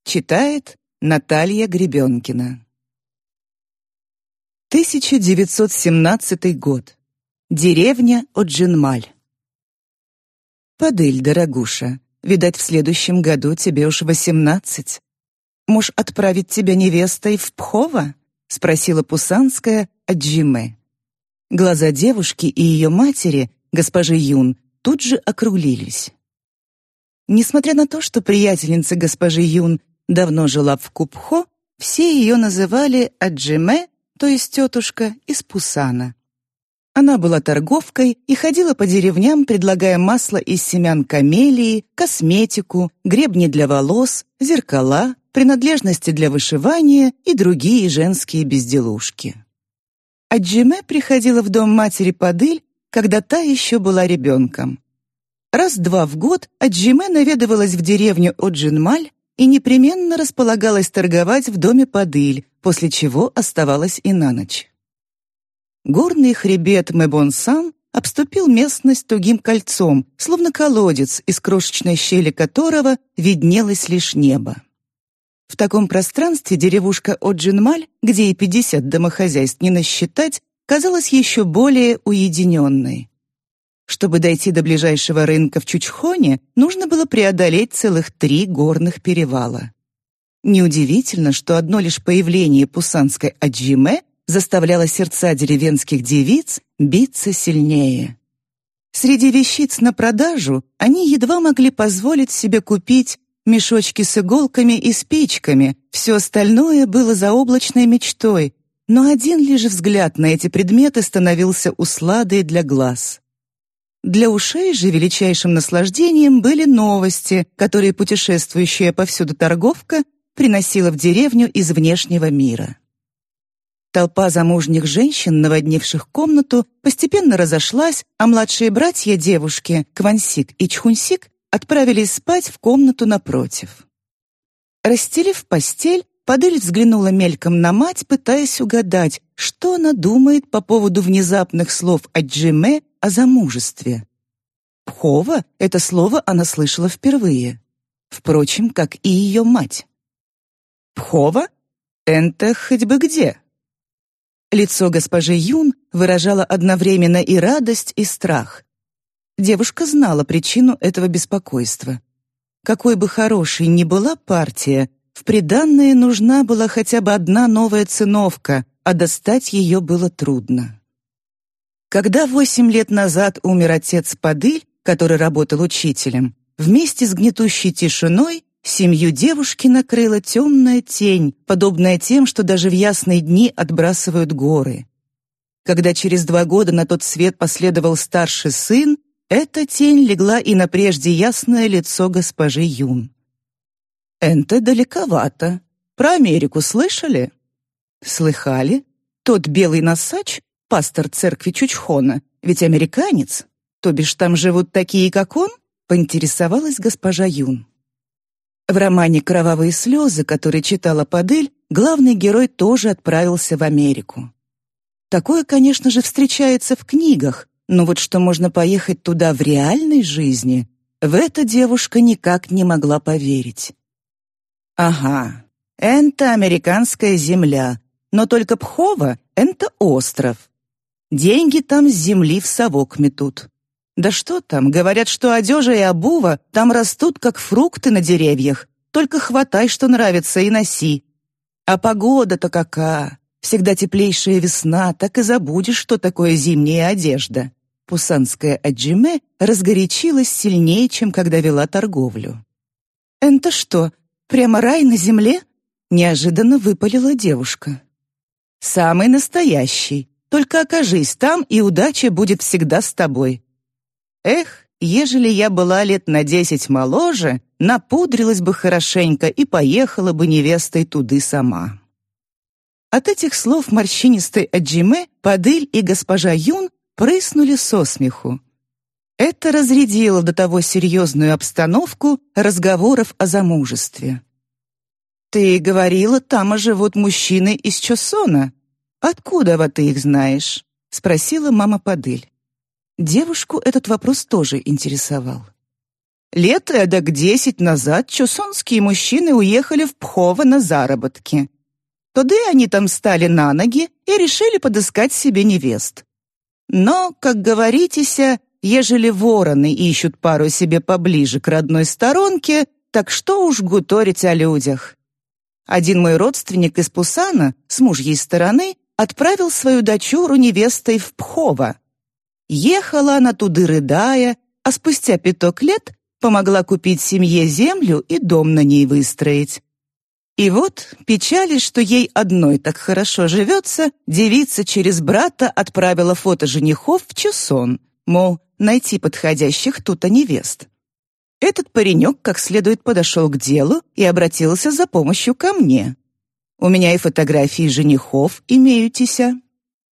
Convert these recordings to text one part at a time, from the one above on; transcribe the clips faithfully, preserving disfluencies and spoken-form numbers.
Читает Наталья Гребенкина. тысяча девятьсот семнадцатый год. Деревня Оджинмаль. «Падыль, дорогуша, видать, в следующем году тебе уж восемнадцать. Муж отправить тебя невестой в Пхово?» — спросила пусанская Аджиме. Глаза девушки и ее матери, госпожи Юн, тут же округлились. Несмотря на то, что приятельница госпожи Юн давно жила в Купхо, все ее называли Аджиме, то есть тетушка из Пусана. Она была торговкой и ходила по деревням, предлагая масло из семян камелии, косметику, гребни для волос, зеркала, принадлежности для вышивания и другие женские безделушки. Аджиме приходила в дом матери Падыль, когда та еще была ребенком. Раз-два в год Аджиме наведывалась в деревню Оджинмаль и непременно располагалась торговать в доме Падыль, после чего оставалась и на ночь. Горный хребет Мэбонсан обступил местность тугим кольцом, словно колодец, из крошечной щели которого виднелось лишь небо. В таком пространстве деревушка Оджинмаль, где и пятьдесят домохозяйств не насчитать, казалась еще более уединенной. Чтобы дойти до ближайшего рынка в Чучхоне, нужно было преодолеть целых три горных перевала. Неудивительно, что одно лишь появление пусанской Аджиме заставляло сердца деревенских девиц биться сильнее. Среди вещиц на продажу они едва могли позволить себе купить мешочки с иголками и спичками, все остальное было заоблачной мечтой, но один лишь взгляд на эти предметы становился усладой для глаз. Для ушей же величайшим наслаждением были новости, которые путешествующая повсюду торговка приносила в деревню из внешнего мира. Толпа замужних женщин, наводнивших комнату, постепенно разошлась, а младшие братья девушки, Квансик и Чхунсик, отправились спать в комнату напротив. Расстелив постель, Падыль взглянула мельком на мать, пытаясь угадать, что она думает по поводу внезапных слов Аджиме о замужестве. Пхово — это слово она слышала впервые. Впрочем, как и ее мать. Пхово? Это хоть бы где? Лицо госпожи Юн выражало одновременно и радость, и страх. Девушка знала причину этого беспокойства. Какой бы хорошей ни была партия, в приданное нужна была хотя бы одна новая циновка, а достать ее было трудно. Когда восемь лет назад умер отец Падыль, который работал учителем, вместе с гнетущей тишиной семью девушки накрыла темная тень, подобная тем, что даже в ясные дни отбрасывают горы. Когда через два года на тот свет последовал старший сын, эта тень легла и на прежде ясное лицо госпожи Юн. «Энто далековато. Про Америку слышали?» «Слыхали? Тот белый носач, пастор церкви Чучхона, ведь американец. То бишь там живут такие, как он?» — поинтересовалась госпожа Юн. В романе «Кровавые слезы», который читала Падыль, главный герой тоже отправился в Америку. Такое, конечно же, встречается в книгах, но вот что можно поехать туда в реальной жизни, в это девушка никак не могла поверить. «Ага, это американская земля, но только Пхово — это остров. Деньги там с земли в совок метут. Да что там, говорят, что одежа и обува там растут, как фрукты на деревьях, только хватай, что нравится, и носи. А погода-то какая! Всегда теплейшая весна, так и забудешь, что такое зимняя одежда». Пусанская Аджиме разгорячилась сильнее, чем когда вела торговлю. «Это что, прямо рай на земле?» — неожиданно выпалила девушка. «Самый настоящий. Только окажись там, и удача будет всегда с тобой. Эх, ежели я была лет на десять моложе, напудрилась бы хорошенько и поехала бы невестой туды сама». От этих слов морщинистой Аджиме Падыль и госпожа Юн прыснули со смеху. Это разрядило до того серьезную обстановку разговоров о замужестве. «Ты говорила, там живут мужчины из Чосона. Откуда вот ты их знаешь?» — спросила мама Падыль. Девушку этот вопрос тоже интересовал. Лет эдак десять назад чосонские мужчины уехали в Пхово на заработки. Туды они там стали на ноги и решили подыскать себе невест. Но, как говоритеся, ежели вороны ищут пару себе поближе к родной сторонке, так что уж гуторить о людях. Один мой родственник из Пусана, с мужьей стороны, отправил свою дочуру невестой в Пхово. Ехала она туды рыдая, а спустя пяток лет помогла купить семье землю и дом на ней выстроить. И вот, печали, что ей одной так хорошо живется, девица через брата отправила фото женихов в Чосон, мол, найти подходящих тут-то невест. Этот паренек как следует подошел к делу и обратился за помощью ко мне. У меня и фотографии женихов имеются.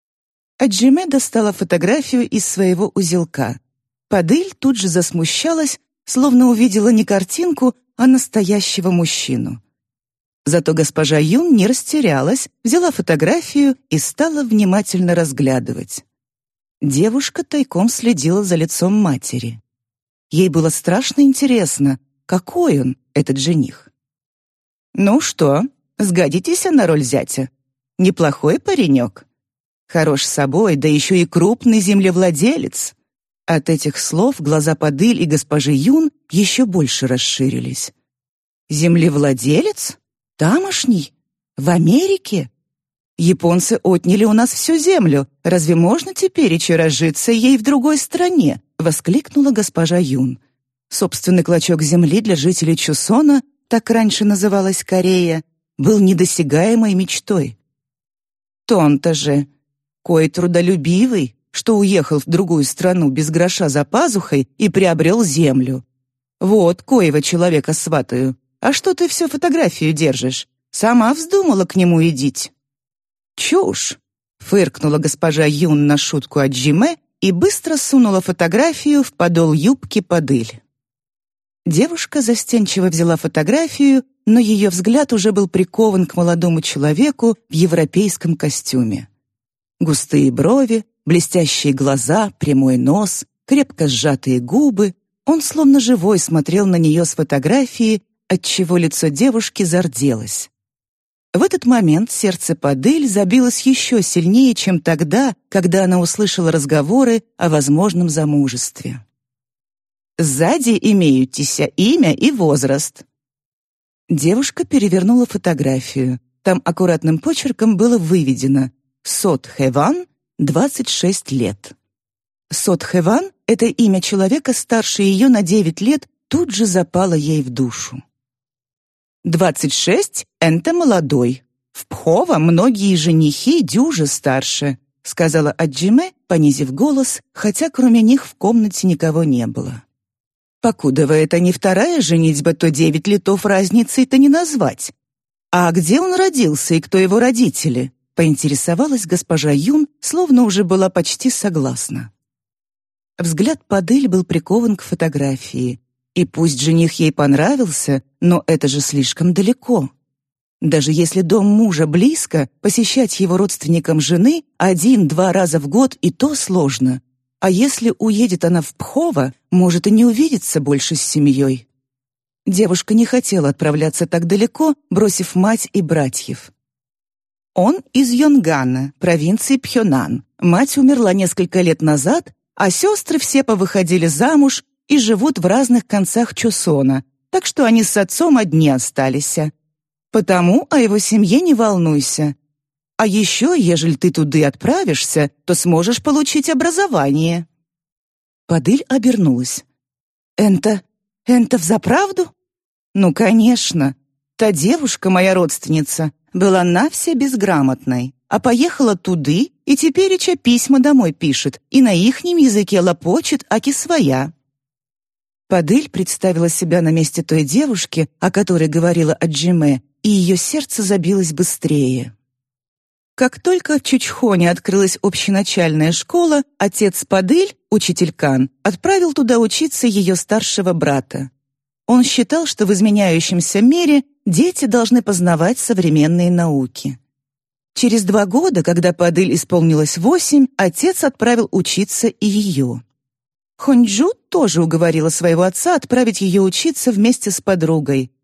Аджиме достала фотографию из своего узелка. Падыль тут же засмущалась, словно увидела не картинку, а настоящего мужчину. Зато госпожа Юн не растерялась, взяла фотографию и стала внимательно разглядывать. Девушка тайком следила за лицом матери. Ей было страшно интересно, какой он, этот жених. «Ну что, сгодитесь на роль зятя? Неплохой паренек. Хорош собой, да еще и крупный землевладелец». От этих слов глаза Падыль и госпожи Юн еще больше расширились. «Землевладелец? Тамошний? В Америке? Японцы отняли у нас всю землю. Разве можно теперь еще разжиться ей в другой стране?» — воскликнула госпожа Юн. Собственный клочок земли для жителей Чосона, так раньше называлась Корея, был недосягаемой мечтой. То-то же, кой трудолюбивый, что уехал в другую страну без гроша за пазухой и приобрел землю. Вот коего человека сватаю. А что ты все фотографию держишь? Сама вздумала к нему идить. Чушь! Фыркнула госпожа Юн на шутку Аджиме и быстро сунула фотографию в подол юбки Падыль. Девушка застенчиво взяла фотографию, но ее взгляд уже был прикован к молодому человеку в европейском костюме. Густые брови, блестящие глаза, прямой нос, крепко сжатые губы. Он словно живой смотрел на нее с фотографии, отчего лицо девушки зарделось. В этот момент сердце Падыль забилось еще сильнее, чем тогда, когда она услышала разговоры о возможном замужестве. «Сзади имеются имя и возраст». Девушка перевернула фотографию. Там аккуратным почерком было выведено «Сот Хэван, двадцать шесть лет». Сот Хэван — это имя человека старше ее на девять лет, тут же запало ей в душу. «Двадцать шесть — это молодой. В Пхово многие женихи дюже старше», — сказала Аджиме, понизив голос, хотя кроме них в комнате никого не было. «Покудова это не вторая женитьба, то девять летов разницей-то не назвать. А где он родился и кто его родители?» — поинтересовалась госпожа Юн, словно уже была почти согласна. Взгляд Падыль был прикован к фотографии. И пусть жених ей понравился, но это же слишком далеко. Даже если дом мужа близко, посещать его родственникам жены один-два раза в год и то сложно. А если уедет она в Пхово, может и не увидеться больше с семьей. Девушка не хотела отправляться так далеко, бросив мать и братьев. Он из Йонгана, провинции Пхёнан. Мать умерла несколько лет назад, а сестры все повыходили замуж и живут в разных концах Чосона, так что они с отцом одни остались. Потому о его семье не волнуйся. А еще, ежели ты туды отправишься, то сможешь получить образование». Падыль обернулась. «Энто, энто взаправду?» «Ну, конечно. Та девушка, моя родственница, была навсе безграмотной, а поехала туды и тепереча письма домой пишет, и на ихнем языке лопочет, аки своя». Падыль представила себя на месте той девушки, о которой говорила Аджиме, и ее сердце забилось быстрее. Как только в Чучхоне открылась общеначальная школа, отец Падыль, учитель Кан, отправил туда учиться ее старшего брата. Он считал, что в изменяющемся мире дети должны познавать современные науки. Через два года, когда Падыль исполнилось восемь, отец отправил учиться и ее. Хонджу тоже уговорила своего отца отправить ее учиться вместе с подругой,